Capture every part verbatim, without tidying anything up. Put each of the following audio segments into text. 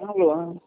Alô?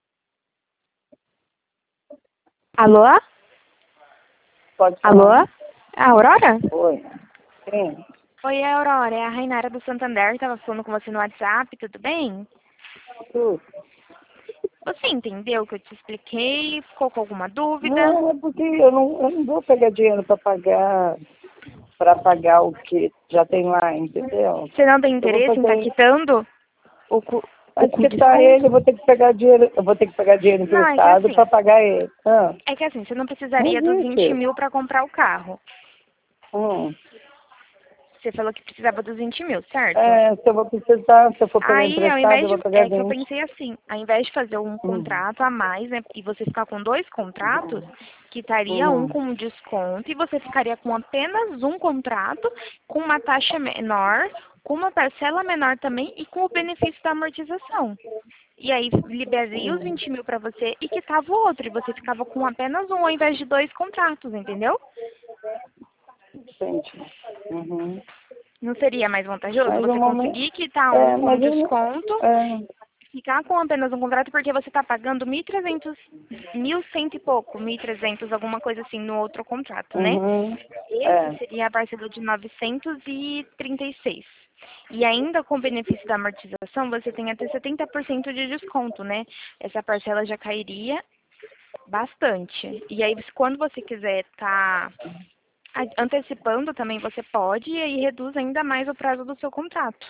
Alô? Pode Alô? falar? É a Aurora? Oi. Sim. Oi, Aurora. É a Rainara do Santander. Tava falando com você no WhatsApp, tudo bem? Tudo. Você entendeu o que eu te expliquei? Ficou com alguma dúvida? Não, é porque eu não, eu não vou pegar dinheiro para pagar, para pagar o que já tem lá, entendeu? Você não tem Eu vou interesse em estar fazer. quitando o, cu, o Mas cu que tá desconto? ele, eu vou ter que pegar dinheiro, eu vou ter que pegar dinheiro Não, é que emprestado assim, para pagar ele. Ah, é que assim, você não não precisaria dos vinte existe. mil para comprar o carro. Hum. Você falou que precisava dos vinte mil, certo? É, se eu vou precisar, se eu for pegar Aí, ao emprestado, invés eu de. vou pegar É que eu vinte. pensei assim, ao invés de fazer um Hum. contrato a mais, né? E você ficar com dois contratos, quitaria um Hum. com desconto e você ficaria com apenas um contrato, com uma taxa menor, com uma parcela menor também e com o benefício da amortização. E aí liberaria os Hum. vinte mil para você e quitava o outro. E você ficava com apenas um ao invés de dois contratos, entendeu? Gente. Uhum. Não seria mais vantajoso Mas no você momento. conseguir quitar um É, com mas eu não. desconto, É. ficar com apenas um contrato porque você está pagando mil e trezentos, mil cento e pouco, mil e trezentos, alguma coisa assim no outro contrato, né? Uhum. Esse É. seria a parcela de novecentos e trinta e seis. E ainda com o benefício da amortização, você tem até setenta por cento de desconto, né? Essa parcela já cairia bastante. E aí, quando você quiser estar antecipando também, você pode e aí reduz ainda mais o prazo do seu contrato.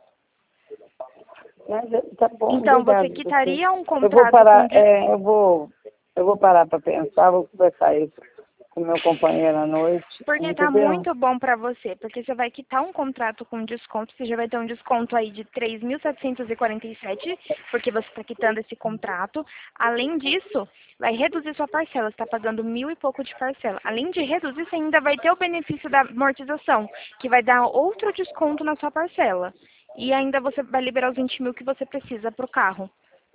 Mas é, tá bom, Então, você obrigado. Você. quitaria um Eu vou contrato com parar, desconto. é, eu vou, eu vou parar para pensar, vou conversar isso com meu companheiro à noite, Porque tá entendeu? muito bom para você, porque você vai quitar um contrato com desconto, você já vai ter um desconto aí de três mil setecentos e quarenta e sete, porque você está quitando esse contrato. Além disso, vai reduzir sua parcela, você está pagando mil e pouco de parcela. Além de reduzir, você ainda vai ter o benefício da amortização, que vai dar outro desconto na sua parcela. E ainda você vai liberar os vinte mil que você precisa para o carro.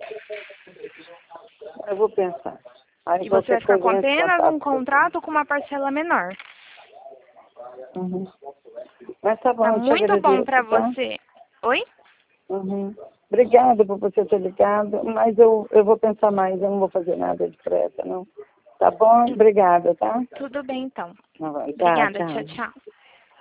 Eu vou pensar. Aí E você vai qualquer ficar coisa com eu entro em apenas um contato com você. contrato com uma parcela menor. Uhum. Mas tá bom, Tá eu te muito bom para agradeço, tá? você. Oi? Uhum. Obrigada por você ter ligado, mas eu, eu vou pensar mais, eu não vou fazer nada depressa, não. Tá bom? Obrigada, tá? Tudo bem, então. Tá, Obrigada. Tchau, tchau. tchau.